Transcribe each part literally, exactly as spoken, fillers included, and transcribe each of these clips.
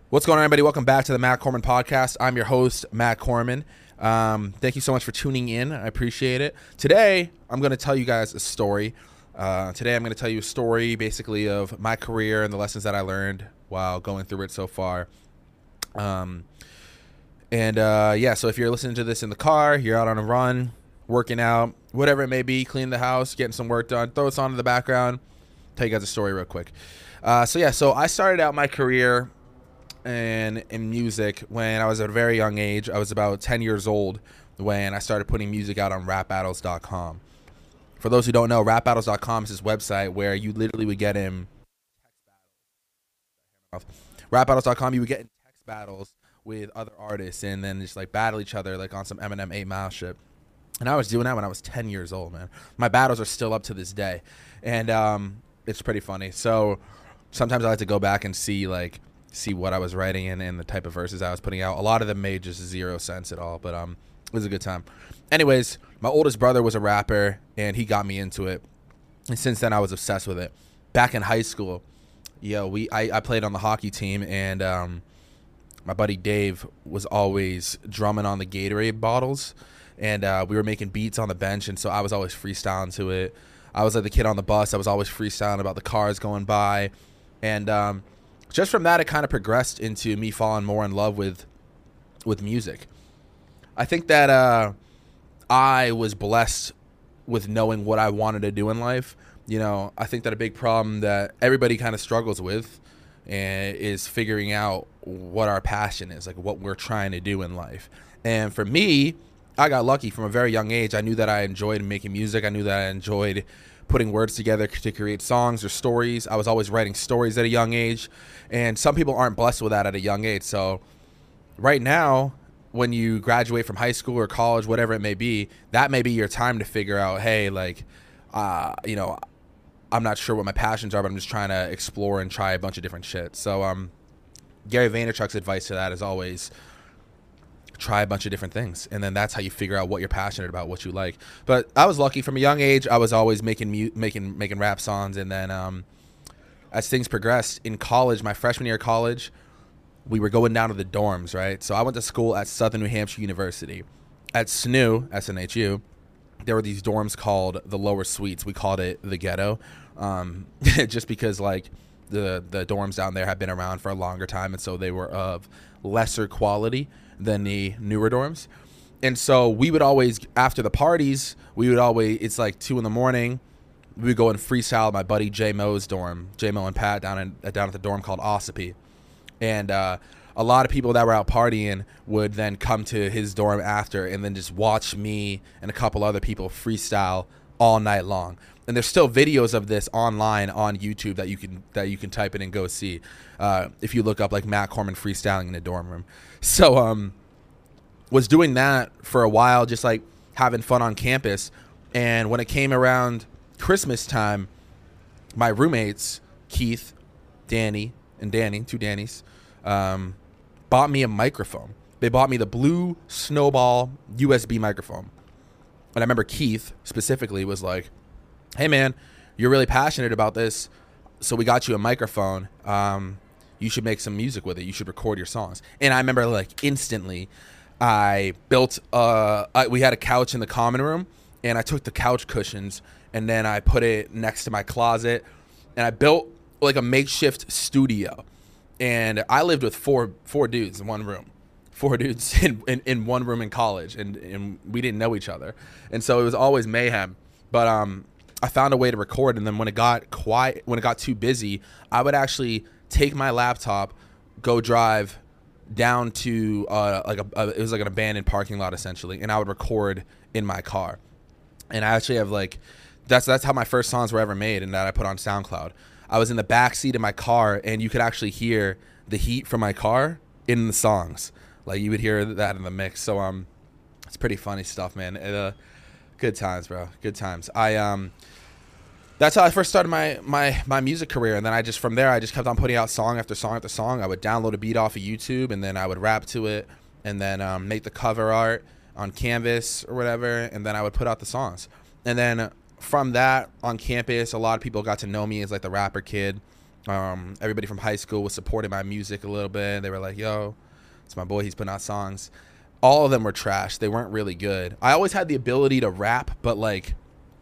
What's going on, everybody? Welcome back to the Matt Corman Podcast. I'm your host, Matt Corman. Um, thank you so much for tuning in. I appreciate it. Today, I'm going to tell you guys a story. Uh, today, I'm going to tell you a story, basically, of my career and the lessons that I learned while going through it so far. Um, and, uh, yeah, so if you're listening to this in the car, you're out on a run, working out, whatever it may be, cleaning the house, getting some work done, throw this on in the background, tell you guys a story real quick. Uh, so, yeah, so I started out my career and in music when I was at a very young age. I was about ten years old when I started putting music out on rap battles dot com. For those who don't know, rap battles dot com is this website where you literally would get in rap battles dot com, you would get in text battles with other artists and then just like battle each other like on some Eminem eight Mile shit. And I was doing that when I was ten years old, man. My battles are still up to this day. And um, it's pretty funny. So sometimes I like to go back and see like see what I was writing and, and the type of verses I was putting out. A lot of them made just zero sense at all, but um, it was a good time. Anyways, my oldest brother was a rapper, and he got me into it. And since then, I was obsessed with it. Back in high school, yo, we I, I played on the hockey team, and um, my buddy Dave was always drumming on the Gatorade bottles, and uh, we were making beats on the bench, and so I was always freestyling to it. I was like the kid on the bus. I was always freestyling about the cars going by, and um, just from that, it kind of progressed into me falling more in love with with music. I think that uh, I was blessed with knowing what I wanted to do in life. You know, I think that a big problem that everybody kind of struggles with and is figuring out what our passion is, like what we're trying to do in life. And for me, I got lucky from a very young age. I knew that I enjoyed making music. I knew that I enjoyed putting words together to create songs or stories. I was always writing stories at a young age, and some people aren't blessed with that at a young age. So right now, when you graduate from high school or college, whatever it may be, that may be your time to figure out, hey, like, uh, you know, I'm not sure what my passions are, but I'm just trying to explore and try a bunch of different shit. So um, Gary Vaynerchuk's advice to that is always try a bunch of different things, and then that's how you figure out what you're passionate about, what you like. But I was lucky from a young age. I was always making mu- making making rap songs, and then um, as things progressed in college, my freshman year of college, we were going down to the dorms, right? So I went to school at Southern New Hampshire University. At S N U, S N H U, there were these dorms called the lower suites. We called it the ghetto, um, just because like the the dorms down there had been around for a longer time, and so they were of lesser quality than the newer dorms. And so we would always, after the parties, we would always, it's like two in the morning, we would go and freestyle my buddy J Mo's dorm, J Mo and Pat down in down at the dorm called Ossipee. And uh, a lot of people that were out partying would then come to his dorm after and then just watch me and a couple other people freestyle all night long. And there's still videos of this online on YouTube that you can that you can type in and go see uh, if you look up like Matt Corman freestyling in a dorm room. So um, was doing that for a while, just like having fun on campus. And when it came around Christmas time, my roommates, Keith, Danny, and Danny, two Dannys, um, bought me a microphone. They bought me the Blue Snowball U S B microphone. And I remember Keith specifically was like, hey, man, you're really passionate about this, so we got you a microphone. Um, you should make some music with it. You should record your songs. And I remember, like, instantly, I built, uh, I, we had a couch in the common room, and I took the couch cushions, and then I put it next to my closet, and I built, like, a makeshift studio. And I lived with four four dudes in one room. Four dudes in, in, in one room in college, and, and we didn't know each other. And so it was always mayhem. But, um... I found a way to record, and then when it got quiet, when it got too busy, I would actually take my laptop, go drive down to uh, like a, a it was like an abandoned parking lot essentially, and I would record in my car. And I actually have like that's that's how my first songs were ever made, and that I put on SoundCloud. I was in the back seat of my car, and you could actually hear the heat from my car in the songs. Like you would hear that in the mix. So um, it's pretty funny stuff, man. It, uh, good times, bro. Good times. I um. That's how I first started my, my, my music career, and then I just from there I just kept on putting out song after song after song. I would download a beat off of YouTube, and then I would rap to it, and then um, make the cover art on Canvas or whatever, and then I would put out the songs. And then from that on campus, a lot of people got to know me as like the rapper kid, Um, everybody from high school was supporting my music a little bit. They were like, yo, it's my boy. He's putting out songs. All of them were trash. They weren't really good. I always had the ability to rap, but like,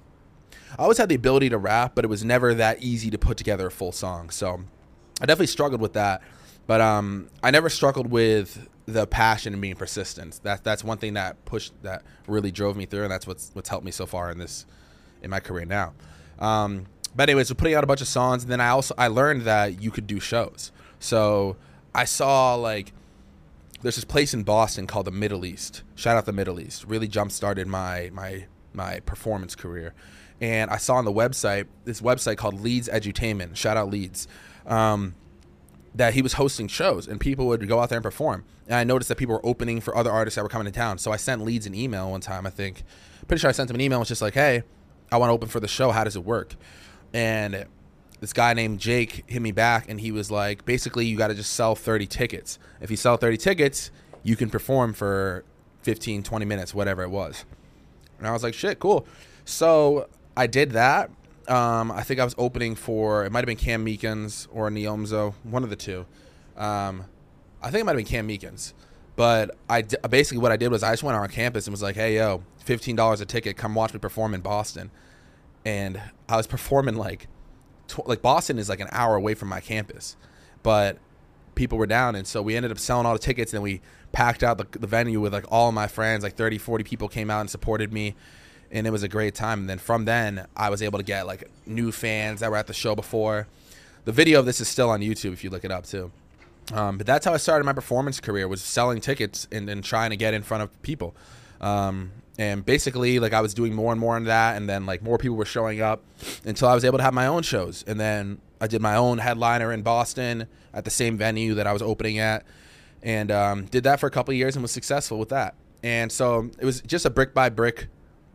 I always had the ability to rap, but it was never that easy to put together a full song. So I definitely struggled with that. But um, I never struggled with the passion and being persistent. That that's one thing that pushed, that really drove me through, and that's what's what's helped me so far in this, in my career now. Um, but anyways, we're putting out a bunch of songs, and then I also I learned that you could do shows. So I saw like there's this place in Boston called the Middle East. Shout out the Middle East. Really jump started my my my performance career. And I saw on the website this website called Leeds Edutainment. Shout out Leeds. Um, that he was hosting shows and people would go out there and perform. And I noticed that people were opening for other artists that were coming to town. So I sent Leeds an email one time, I think. Pretty sure I sent him an email. It's just like, hey, I want to open for the show. How does it work? And this guy named Jake hit me back and he was like, basically, you got to just sell thirty tickets. If you sell thirty tickets, you can perform for fifteen, twenty minutes, whatever it was. And I was like, shit, cool. So I did that. Um, I think I was opening for, it might have been Cam Meekins or Neomzo, one of the two. Um, I think it might have been Cam Meekins. But I d- basically what I did was I just went on campus and was like, hey, yo, fifteen dollars a ticket, come watch me perform in Boston. And I was performing like, tw- like Boston is like an hour away from my campus. But people were down, and so we ended up selling all the tickets, and then we packed out the, the venue with like all of my friends, like thirty, forty people came out and supported me. And it was a great time. And then from then, I was able to get like new fans that were at the show before. The video of this is still on YouTube if you look it up too. Um, but that's how I started my performance career, was selling tickets and, and trying to get in front of people. Um, and basically, like I was doing more and more on that, and then like more people were showing up until I was able to have my own shows. And then I did my own headliner in Boston at the same venue that I was opening at, and um, did that for a couple of years and was successful with that. And so it was just a brick by brick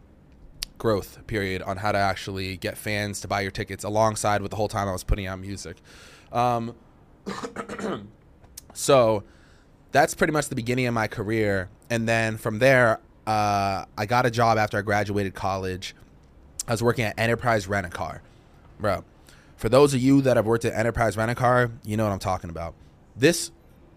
growth period on how to actually get fans to buy your tickets, alongside with the whole time I was putting out music. Um, so that's pretty much the beginning of my career. And then from there, uh, I got a job after I graduated college. I was working at Enterprise Rent-A-Car. Bro, for those of you that have worked at Enterprise Rent-A-Car, you know what I'm talking about. This,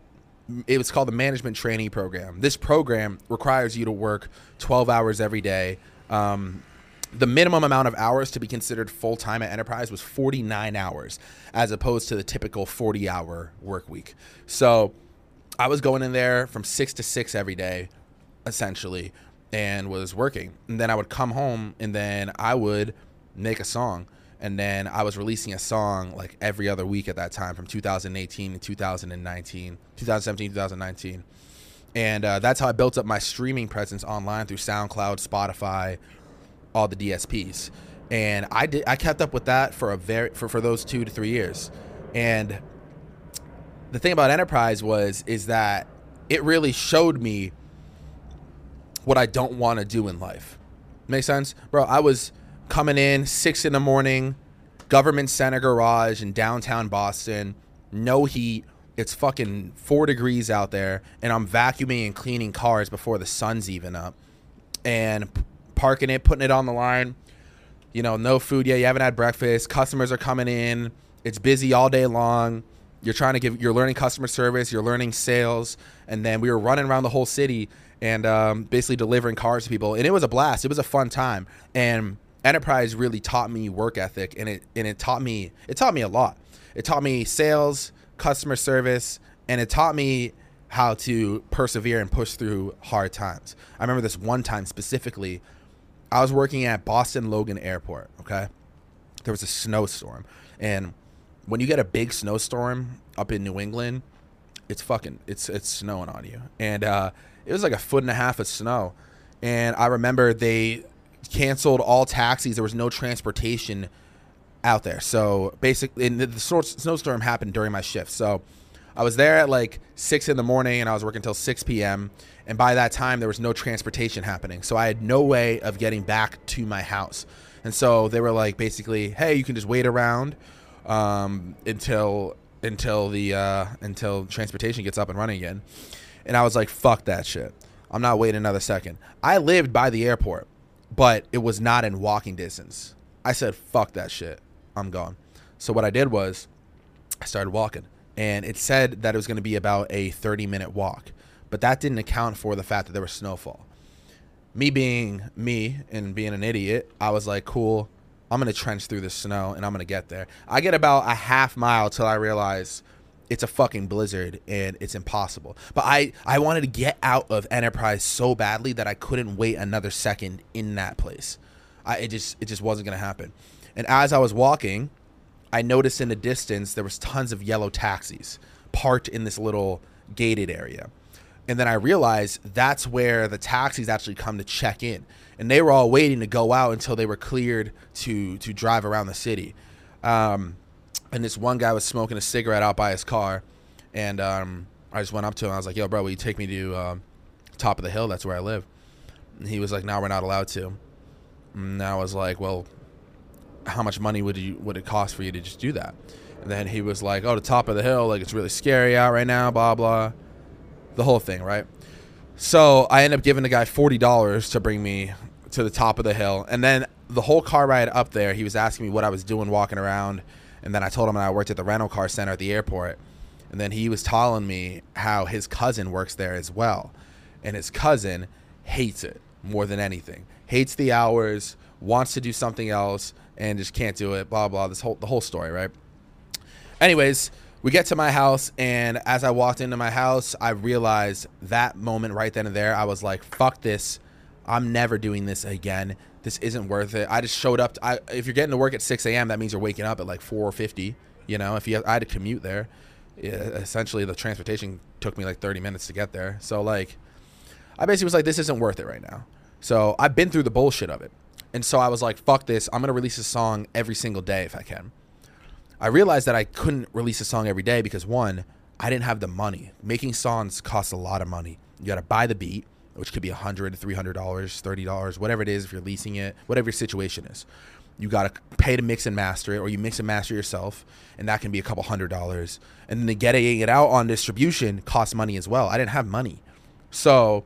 it was called the Management Trainee Program. This program requires you to work twelve hours every day. Um, the minimum amount of hours to be considered full-time at Enterprise was forty-nine hours, as opposed to the typical forty-hour work week. So I was going in there from six to six every day, essentially, and was working. And then I would come home, and then I would make a song. And then I was releasing a song like every other week at that time, from two thousand eighteen to two thousand nineteen, two thousand seventeen, two thousand nineteen. And uh, that's how I built up my streaming presence online through SoundCloud, Spotify, all the D S Ps. And I did I kept up with that for a very for, for those two to three years. And the thing about Enterprise was is that it really showed me what I don't want to do in life. Make sense? Bro, I was coming in six in the morning, Government Center garage in downtown Boston, no heat. It's fucking four degrees out there, and I'm vacuuming and cleaning cars before the sun's even up, and p- parking it, putting it on the line. You know, no food yet. You haven't had breakfast. Customers are coming in. It's busy all day long. You're trying to give, you're learning customer service. You're learning sales. And then we were running around the whole city and um, basically delivering cars to people. And it was a blast. It was a fun time. And Enterprise really taught me work ethic, and it and it taught me it taught me a lot. It taught me sales, customer service, and it taught me how to persevere and push through hard times. I remember this one time specifically. I was working at Boston Logan Airport, okay? There was a snowstorm. And when you get a big snowstorm up in New England, it's fucking, it's it's snowing on you. And uh, it was like a foot and a half of snow. And I remember they canceled all taxis. There was no transportation out there. So basically, and the, the snowstorm happened during my shift. So I was there at like six in the morning, and I was working until six p.m. And by that time, there was no transportation happening. So I had no way of getting back to my house. And so they were like, basically, hey, you can just wait around um, until until the uh, until transportation gets up and running again. And I was like, fuck that shit. I'm not waiting another second. I lived by the airport, but it was not in walking distance. I said, fuck that shit. I'm gone. So what I did was I started walking, and it said that it was going to be about a thirty minute walk, but that didn't account for the fact that there was snowfall. Me being me and being an idiot, I was like, cool, I'm going to trench through the snow and I'm going to get there. I get about a half mile till I realize it's a fucking blizzard and it's impossible. But I, I wanted to get out of Enterprise so badly that I couldn't wait another second in that place. I, it just it just wasn't going to happen. And as I was walking, I noticed in the distance there was tons of yellow taxis parked in this little gated area. And then I realized that's where the taxis actually come to check in. And they were all waiting to go out until they were cleared to to drive around the city. Um, and this one guy was smoking a cigarette out by his car. And um, I just went up to him. I was like, yo, bro, will you take me to um, top of the hill? That's where I live. And he was like, no, we're not allowed to. And I was like, well, how much money would you would it cost for you to just do that? And then he was like, oh, the top of the hill, like it's really scary out right now, blah, blah. The whole thing, right? So I ended up giving the guy forty dollars to bring me to the top of the hill. And then the whole car ride up there, he was asking me what I was doing walking around. And then I told him that I worked at the rental car center at the airport. And then he was telling me how his cousin works there as well. And his cousin hates it more than anything. Hates the hours, wants to do something else, and just can't do it, blah, blah, this whole the whole story, right? Anyways, we get to my house, and as I walked into my house, I realized that moment right then and there, I was like, fuck this. I'm never doing this again. This isn't worth it. I just showed up. To, I, if you're getting to work at six a.m., that means you're waking up at like four fifty. You know, if you have, I had to commute there. Yeah, essentially, the transportation took me like thirty minutes to get there. So, like, I basically was like, this isn't worth it right now. So I've been through the bullshit of it. And so I was like, fuck this. I'm going to release a song every single day if I can. I realized that I couldn't release a song every day because, one, I didn't have the money. Making songs costs a lot of money. You got to buy the beat, which could be one hundred dollars, three hundred dollars, thirty dollars, whatever it is, if you're leasing it, whatever your situation is. You got to pay to mix and master it, or you mix and master yourself, and that can be a couple hundred dollars. And then the getting it out on distribution costs money as well. I didn't have money. So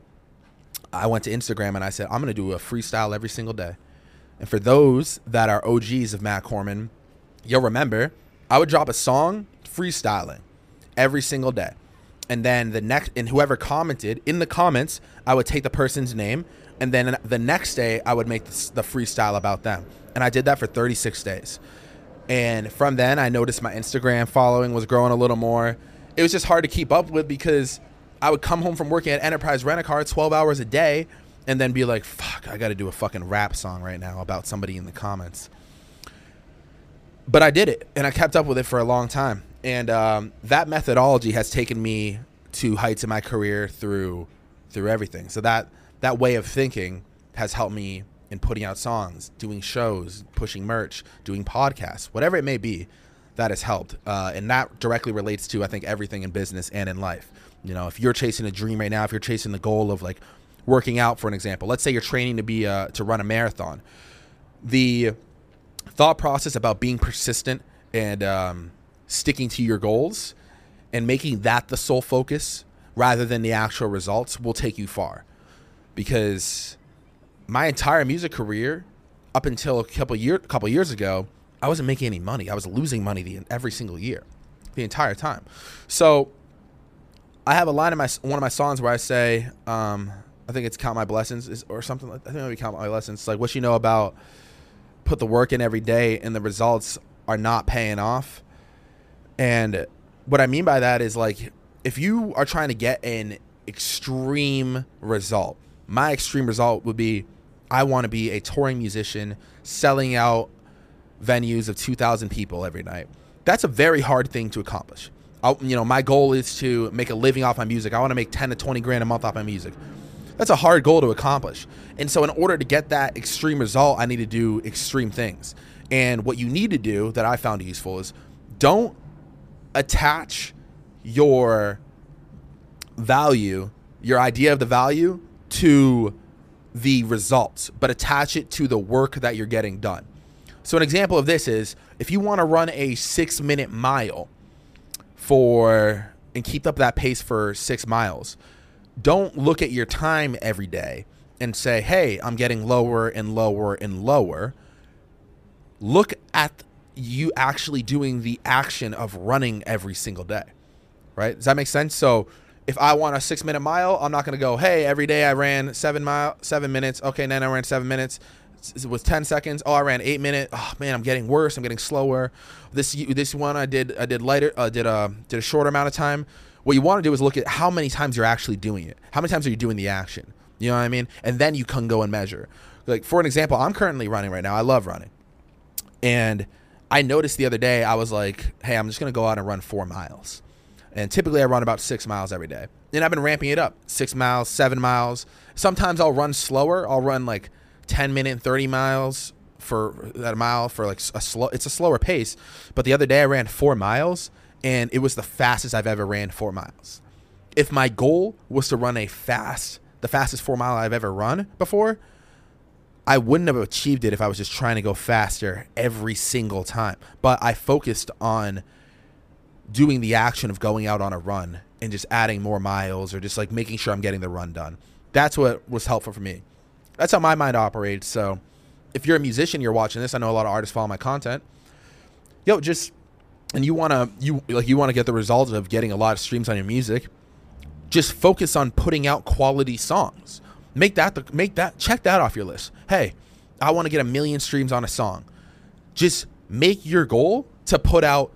I went to Instagram and I said, I'm going to do a freestyle every single day. And for those that are O Gs of Matt Corman, you'll remember I would drop a song freestyling every single day. And then the next, and whoever commented in the comments, I would take the person's name. And then the next day I would make the freestyle about them. And I did that for thirty-six days. And from then I noticed my Instagram following was growing a little more. It was just hard to keep up with because I would come home from working at Enterprise Rent-A-Car twelve hours a day and then be like, fuck, I got to do a fucking rap song right now about somebody in the comments. But I did it, and I kept up with it for a long time. And um, that methodology has taken me to heights in my career through through everything. So that that way of thinking has helped me in putting out songs, doing shows, pushing merch, doing podcasts, whatever it may be. That has helped, uh, and that directly relates to, I think, everything in business and in life. You know, if you're chasing a dream right now, if you're chasing the goal of like working out, for an example, let's say you're training to be uh, to run a marathon, the thought process about being persistent and um, sticking to your goals and making that the sole focus rather than the actual results will take you far. Because my entire music career, up until a couple year, couple years ago, I wasn't making any money. I was losing money the, every single year, the entire time. So I have a line in my one of my songs where I say, um, I think it's "Count My Blessings" is, or something. Like, I think maybe "Count My Blessings." It's like, what you know about put the work in every day and the results are not paying off. And what I mean by that is, like, if you are trying to get an extreme result, my extreme result would be I want to be a touring musician selling out venues of two thousand people every night. That's a very hard thing to accomplish. I'll, you know, my goal is to make a living off my music. I want to make ten to twenty grand a month off my music. That's a hard goal to accomplish. And so in order to get that extreme result, I need to do extreme things. And what you need to do that I found useful is don't attach your value, your idea of the value to the results, but attach it to the work that you're getting done. So an example of this is if you want to run a six minute mile for and keep up that pace for six miles, don't look at your time every day and say, hey, I'm getting lower and lower and lower. Look at you actually doing the action of running every single day, right? Does that make sense? So if I want a six minute mile, I'm not going to go, hey, every day I ran seven mile, seven minutes. Okay. Then I ran seven minutes. It was ten seconds. Oh, I ran eight minutes. Oh man, I'm getting worse. I'm getting slower. This, this one I did, I did lighter, uh, did a, did a shorter amount of time. What you want to do is look at how many times you're actually doing it. How many times are you doing the action? You know what I mean? And then you can go and measure. Like for an example, I'm currently running right now. I love running. And I noticed the other day, I was like, hey, I'm just going to go out and run four miles. And typically I run about six miles every day. And I've been ramping it up. Six miles, seven miles. Sometimes I'll run slower. I'll run like ten minute, thirty miles for that a mile for like a slow, it's a slower pace. But the other day I ran four miles and it was the fastest I've ever ran four miles. If my goal was to run a fast, the fastest four mile I've ever run before, I wouldn't have achieved it if I was just trying to go faster every single time. But I focused on doing the action of going out on a run and just adding more miles or just like making sure I'm getting the run done. That's what was helpful for me. That's how my mind operates. So if you're a musician, you're watching this, I know a lot of artists follow my content. Yo, just, and you want to, you like, you want to get the results of getting a lot of streams on your music. Just focus on putting out quality songs. Make that, the, make that, check that off your list. Hey, I want to get a million streams on a song. Just make your goal to put out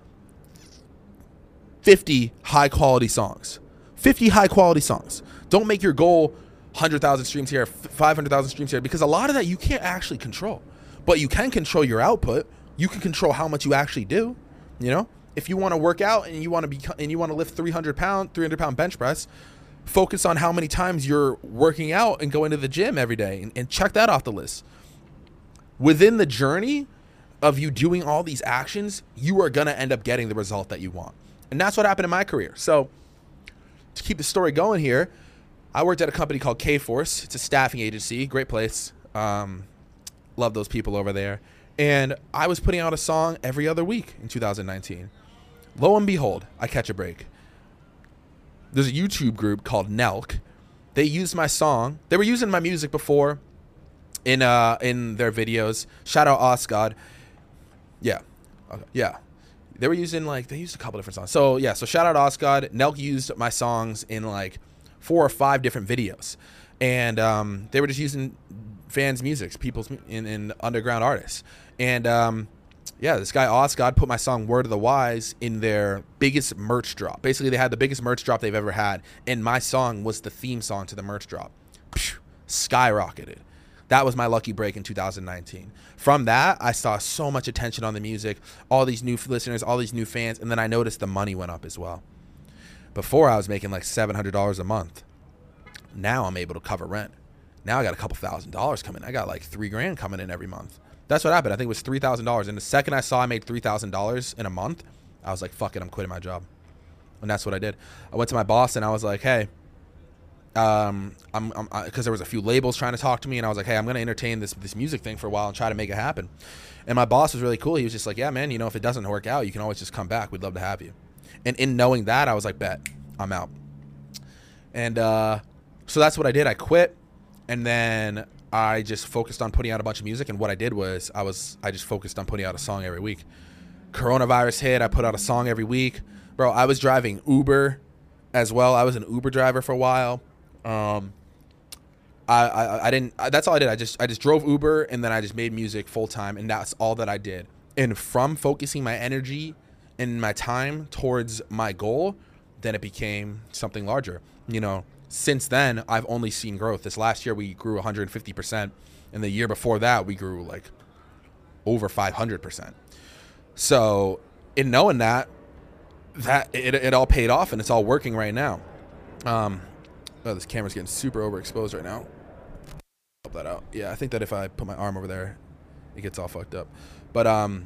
fifty high quality songs. fifty high quality songs. Don't make your goal one hundred thousand streams here, five hundred thousand streams here, because a lot of that you can't actually control. But you can control your output. You can control how much you actually do. You know, if you want to work out and you want to be and you want to lift three hundred pound, three hundred pound bench press, focus on how many times you're working out and going to the gym every day, and, and check that off the list. Within the journey of you doing all these actions, you are going to end up getting the result that you want. And that's what happened in my career. So to keep the story going here, I worked at a company called K-Force. It's a staffing agency. Great place. Um, love those people over there. And I was putting out a song every other week in two thousand nineteen. Lo and behold, I catch a break. There's a YouTube group called Nelk. They used my song. They were using my music before in uh, in their videos. Shout out Osgod. Yeah. Okay. Yeah. They were using like, they used a couple different songs. So yeah, so shout out Osgod. Nelk used my songs in like four or five different videos. And um, they were just using fans' music, people's, in, in underground artists. And um, yeah, this guy Osgod put my song Word of the Wise in their biggest merch drop. Basically, they had the biggest merch drop they've ever had. And my song was the theme song to the merch drop. Phew, skyrocketed. That was my lucky break in two thousand nineteen. From that, I saw so much attention on the music, all these new listeners, all these new fans, and then I noticed the money went up as well. Before, I was making like seven hundred dollars a month. Now I'm able to cover rent. Now I got a couple thousand dollars coming. I got like three grand coming in every month. That's what happened. I think it was three thousand dollars. And the second I saw I made three thousand dollars in a month, I was like, fuck it, I'm quitting my job. And that's what I did. I went to my boss and I was like, hey, um, I'm, I'm, because there was a few labels trying to talk to me, and I was like, hey, I'm going to entertain this, this music thing for a while and try to make it happen. And my boss was really cool. He was just like, yeah, man, you know, if it doesn't work out, you can always just come back. We'd love to have you. And in knowing that, I was like, bet, I'm out. And, uh, so that's what I did. I quit. And then I just focused on putting out a bunch of music. And what I did was I was, I just focused on putting out a song every week. Coronavirus hit. I put out a song every week. Bro, I was driving Uber as well. I was an Uber driver for a while. Um, I, I, I didn't, I, that's all I did. I just, I just drove Uber, and then I just made music full time, and that's all that I did. And from focusing my energy and my time towards my goal, then it became something larger. You know, since then I've only seen growth. This last year we grew one hundred fifty percent. And the year before that we grew like over five hundred percent. So in knowing that, that it, it all paid off, and it's all working right now. Um, Oh, this camera's getting super overexposed right now. Help that out. Yeah, I think that if I put my arm over there, it gets all fucked up. But, um...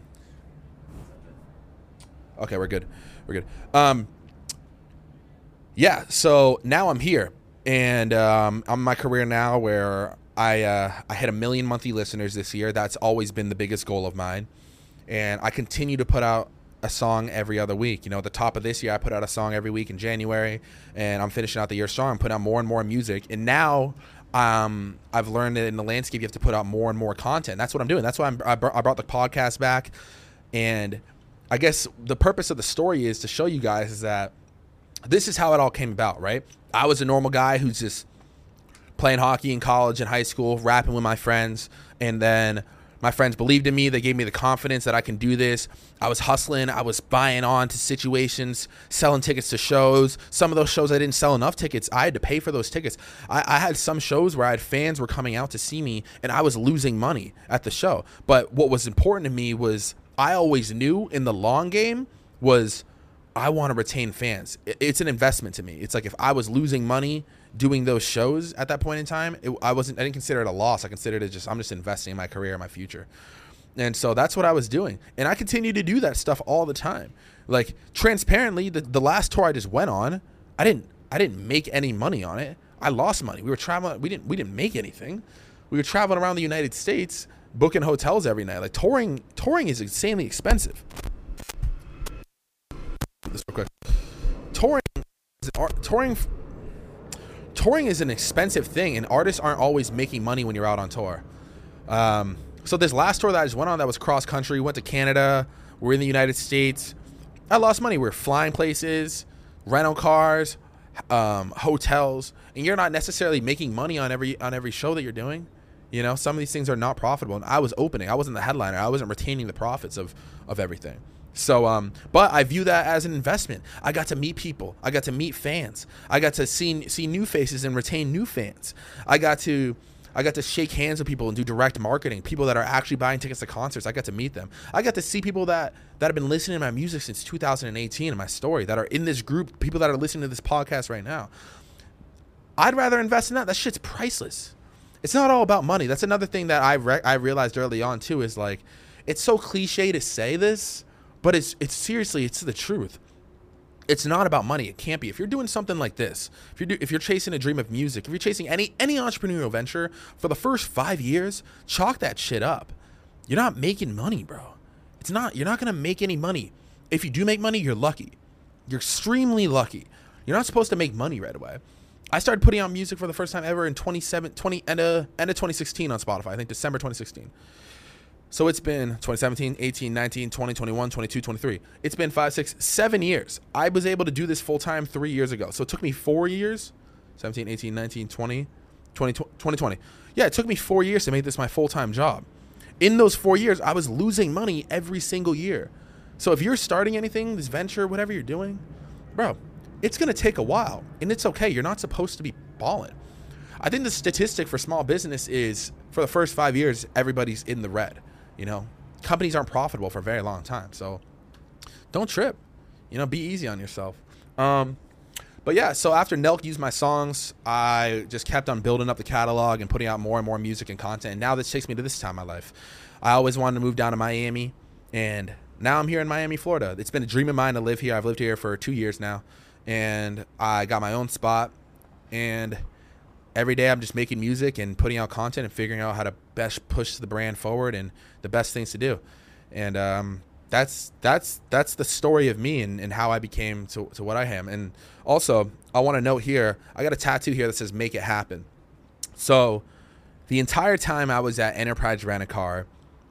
okay, we're good. We're good. Um... Yeah, so now I'm here. And um, I'm in my career now where I, uh, I hit a million monthly listeners this year. That's always been the biggest goal of mine. And I continue to put out a song every other week. You know, at the top of this year, I put out a song every week in January, and I'm finishing out the year strong. I'm putting out more and more music. And now um, I've learned that in the landscape, you have to put out more and more content. That's what I'm doing. That's why I'm, I, brought, I brought the podcast back. And I guess the purpose of the story is to show you guys is that this is how it all came about, right? I was a normal guy who's just playing hockey in college and high school, rapping with my friends, and then my friends believed in me. They gave me the confidence that I can do this. I was hustling. I was buying on to situations, selling tickets to shows. Some of those shows I didn't sell enough tickets. I had to pay for those tickets. I, I had some shows where I had fans were coming out to see me, and I was losing money at the show. But what was important to me was I always knew in the long game was I want to retain fans. It's an investment to me. It's like if I was losing money doing those shows at that point in time, it, I wasn't, I didn't consider it a loss. I considered it just, I'm just investing in my career, my future. And so that's what I was doing. And I continue to do that stuff all the time. Like transparently, the, the last tour I just went on, I didn't, I didn't make any money on it. I lost money. We were traveling. We didn't, we didn't make anything. We were traveling around the United States, booking hotels every night. Like touring, touring is insanely expensive. This real quick. Touring, is an art, touring, touring is an expensive thing, and artists aren't always making money when you're out on tour. Um, so this last tour that I just went on, that was cross country. We went to Canada. We're in the United States. I lost money. We were flying places, rental cars, um, hotels, and you're not necessarily making money on every on every show that you're doing. You know, some of these things are not profitable. And I was opening. I wasn't the headliner. I wasn't retaining the profits of of everything. So, um, but I view that as an investment. I got to meet people. I got to meet fans. I got to see see new faces and retain new fans. I got to, I got to shake hands with people and do direct marketing. People that are actually buying tickets to concerts. I got to meet them. I got to see people that that have been listening to my music since two thousand eighteen and my story, that are in this group. People that are listening to this podcast right now. I'd rather invest in that. That shit's priceless. It's not all about money. That's another thing that I re- I realized early on too. Is like, it's so cliche to say this. But it's it's seriously, it's the truth. It's not about money. It can't be. If you're doing something like this, if you're do, if you're chasing a dream of music, if you're chasing any any entrepreneurial venture for the first five years, chalk that shit up. You're not making money, bro. It's not. You're not gonna make any money. If you do make money, you're lucky. You're extremely lucky. You're not supposed to make money right away. I started putting out music for the first time ever in twenty-seven, twenty, end of, end of twenty sixteen on Spotify. I think December twenty sixteen. So it's been twenty seventeen, eighteen, nineteen, twenty, twenty-one, twenty-two, twenty-three. It's been five, six, seven years. I was able to do this full time three years ago. So it took me four years, seventeen, eighteen, nineteen, twenty, twenty, twenty twenty. Yeah, it took me four years to make this my full-time job. In those four years, I was losing money every single year. So if you're starting anything, this venture, whatever you're doing, bro, it's going to take a while. And it's okay. You're not supposed to be balling. I think the statistic for small business is for the first five years, everybody's in the red. You know, companies aren't profitable for a very long time. So don't trip, you know, be easy on yourself. Um, but yeah, so after Nelk used my songs, I just kept on building up the catalog and putting out more and more music and content. And now this takes me to this time in my life. I always wanted to move down to Miami, and now I'm here in Miami, Florida. It's been a dream of mine to live here. I've lived here for two years now, and I got my own spot, and every day I'm just making music and putting out content and figuring out how to best push the brand forward and the best things to do. And um, that's that's that's the story of me and, and how I became to, to what I am. And also, I want to note here, I got a tattoo here that says "Make It Happen." So the entire time I was at Enterprise Rent-A-Car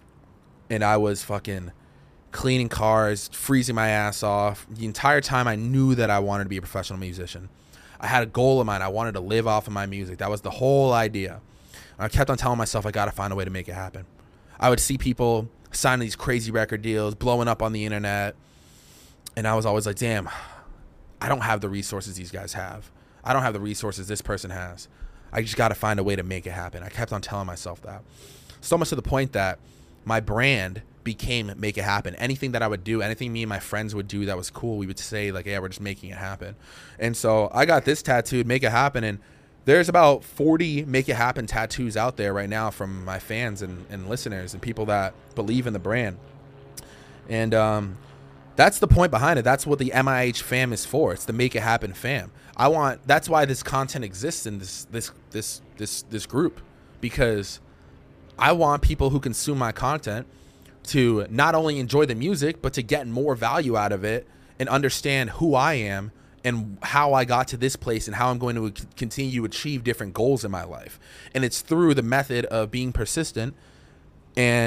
and I was fucking cleaning cars, freezing my ass off, the entire time I knew that I wanted to be a professional musician. I had a goal in mind. I wanted to live off of my music. That was the whole idea. I kept on telling myself I got to find a way to make it happen. I would see people signing these crazy record deals, blowing up on the internet, and I was always like, damn, I don't have the resources these guys have. I don't have the resources this person has. I just got to find a way to make it happen. I kept on telling myself that. So much to the point that my brand became Make It Happen. Anything that I would do, anything me and my friends would do that was cool, we would say like, yeah, we're just making it happen. And so I got this tattooed, Make It Happen, and there's about forty Make It Happen tattoos out there right now from my fans and, and listeners and people that believe in the brand. And um, that's the point behind it. That's what the M I H fam is for. It's the Make It Happen fam. I want, that's why this content exists in this this this this this group, because I want people who consume my content to not only enjoy the music, but to get more value out of it and understand who I am and how I got to this place and how I'm going to continue to achieve different goals in my life. And it's through the method of being persistent and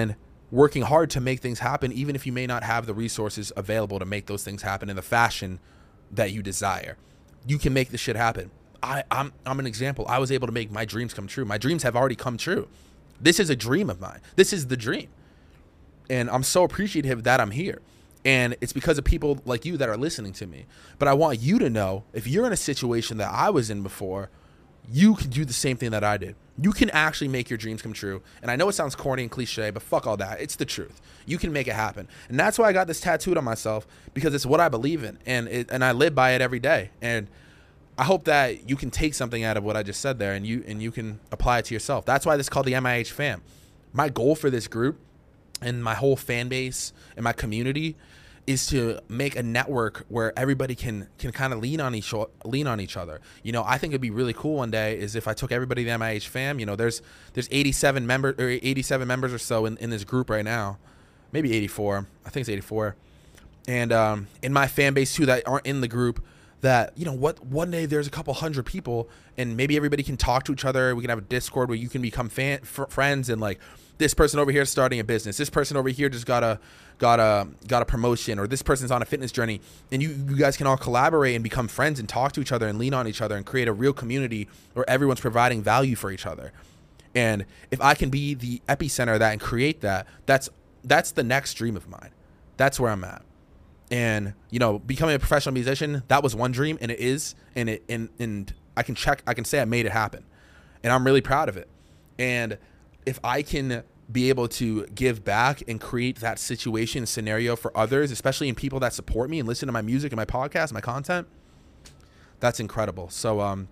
working hard to make things happen, even if you may not have the resources available to make those things happen in the fashion that you desire. You can make this shit happen. I, I'm, I'm an example. I was able to make my dreams come true. My dreams have already come true. This is a dream of mine. This is the dream. And I'm so appreciative that I'm here. And it's because of people like you that are listening to me. But I want you to know, if you're in a situation that I was in before, you can do the same thing that I did. You can actually make your dreams come true. And I know it sounds corny and cliche, but fuck all that. It's the truth. You can make it happen. And that's why I got this tattooed on myself, because it's what I believe in. And it, and I live by it every day. And I hope that you can take something out of what I just said there, and you and you can apply it to yourself. That's why this is called the M I H fam. My goal for this group and my whole fan base and my community is to make a network where everybody can can kind of lean on each lean on each other. You know, I think it'd be really cool one day is if I took everybody to the M I H fam. You know, there's there's eighty-seven members or eighty-seven members or so in, in this group right now, maybe eighty-four. I think it's eighty-four. And um, in my fan base too that aren't in the group, that, you know, what one day there's a couple hundred people and maybe everybody can talk to each other. We can have a Discord where you can become fan, f- friends and like, this person over here is starting a business. This person over here just got a got a got a promotion, or this person's on a fitness journey, and you, you guys can all collaborate and become friends and talk to each other and lean on each other and create a real community where everyone's providing value for each other. And if I can be the epicenter of that and create that, that's that's the next dream of mine. That's where I'm at. And, you know, becoming a professional musician, that was one dream, and it is, and it and and I can check, I can say I made it happen, and I'm really proud of it. And if I can be able to give back and create that situation scenario for others, especially in people that support me and listen to my music and my podcast, my content, that's incredible. So um,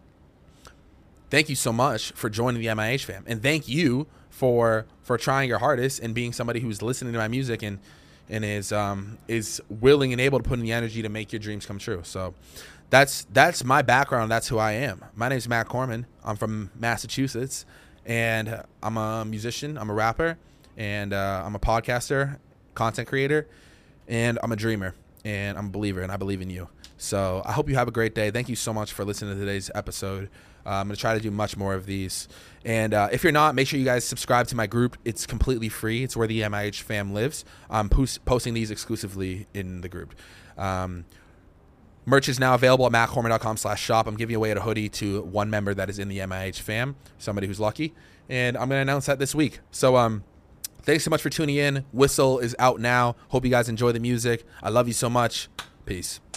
thank you so much for joining the M I H fam. And thank you for for trying your hardest and being somebody who's listening to my music and and is um, is willing and able to put in the energy to make your dreams come true. So that's that's my background. That's who I am. My name's Matt Corman. I'm from Massachusetts. And I'm a musician, I'm a rapper, and uh, I'm a podcaster, content creator, and I'm a dreamer, and I'm a believer, and I believe in you. So I hope you have a great day. Thank you so much for listening to today's episode. Uh, I'm going to try to do much more of these. And uh, if you're not, make sure you guys subscribe to my group. It's completely free. It's where the M I H fam lives. I'm post- posting these exclusively in the group. Um, Merch is now available at mattcorman.com slash shop. I'm giving away a hoodie to one member that is in the M I H fam, somebody who's lucky. And I'm going to announce that this week. So um, thanks so much for tuning in. Whistle is out now. Hope you guys enjoy the music. I love you so much. Peace.